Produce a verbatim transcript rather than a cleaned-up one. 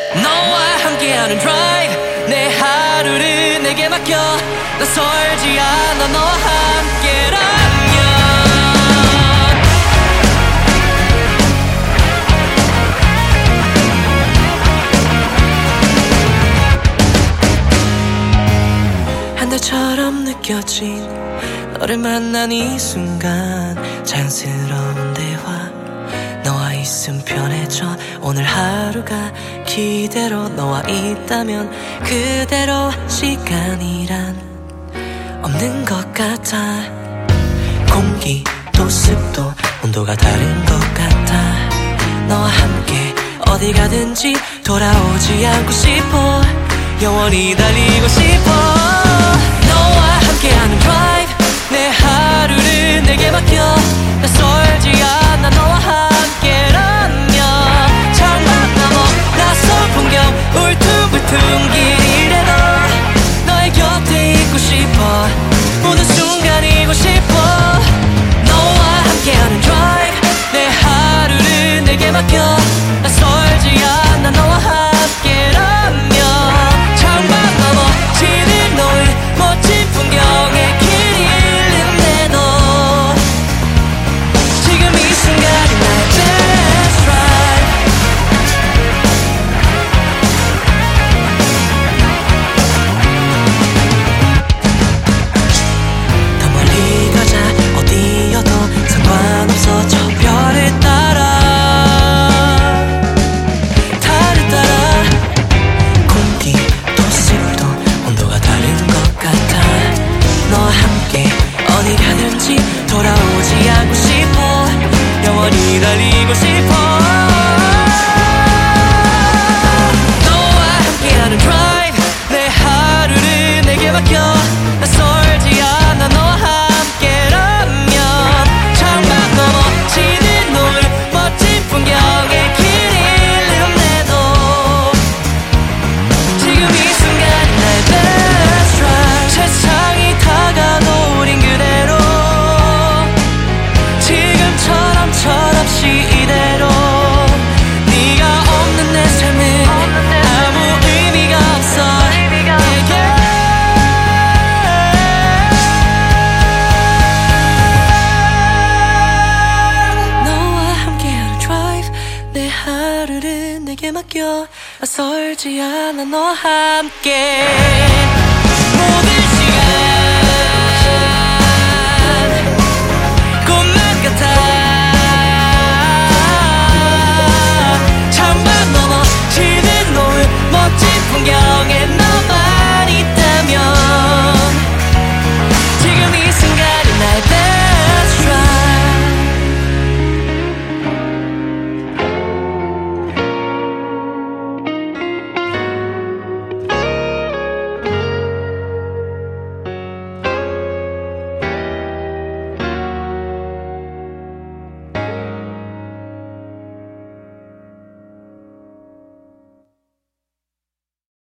너와 함께하는 드라이브 내 하루를 내게 맡겨 낯설지 않아 너와 함께라면 한 달처럼 느껴진 너를 만난 이 순간 자연스러운 대화 너와 있음 편해져 오늘 하루가 기대로 너와 있다면 그대로 시간이란 없는 것 같아 공기도 습도 온도가 다른 것 같아 너와 함께 어디 가든지 돌아오지 않고 싶어 영원히 달리고 싶어 너와 함께하는 드라이브 내 하루를 내게 맡겨 낯설지 않아 너와 함께라면 창밖 너머 낯선 풍경 울퉁불퉁 길이래도 너의 곁에 있고 싶어 모든 순간이고 싶어 너와 함께하는 드라이브 내 하루를 내게 맡겨 낯설지 않아 너와 함께라면 창밖 넘어 지는 노을 멋진 풍경에 길 잃는데도 지금 이 순간이 나의 best ride 더 멀리 가자 어디여도 상관없어 저 별을 따라 달을 따라 공기도 습도 온도가 다른 것 같아 너와 함께 어디 가든지 돌아오지 않고 싶어 영원히 달리고 싶어 너와 함께하는 드라이브 내 하루를 내게 맡겨 낯설지 않아 너와 함께라면 창밖 넘어 지는 노을 멋진 풍경에 길 잃는데도 지금 이 순간이 나의 best ride 세상이 다가도 우린 그대로 지금처럼 철없이 이대로 네가 없는 내 삶은 아무 의미가 없어 내게 너와 함께하는 드라이브 내 하루를 내게 맡겨 낯설지 않아 너와 함께 모든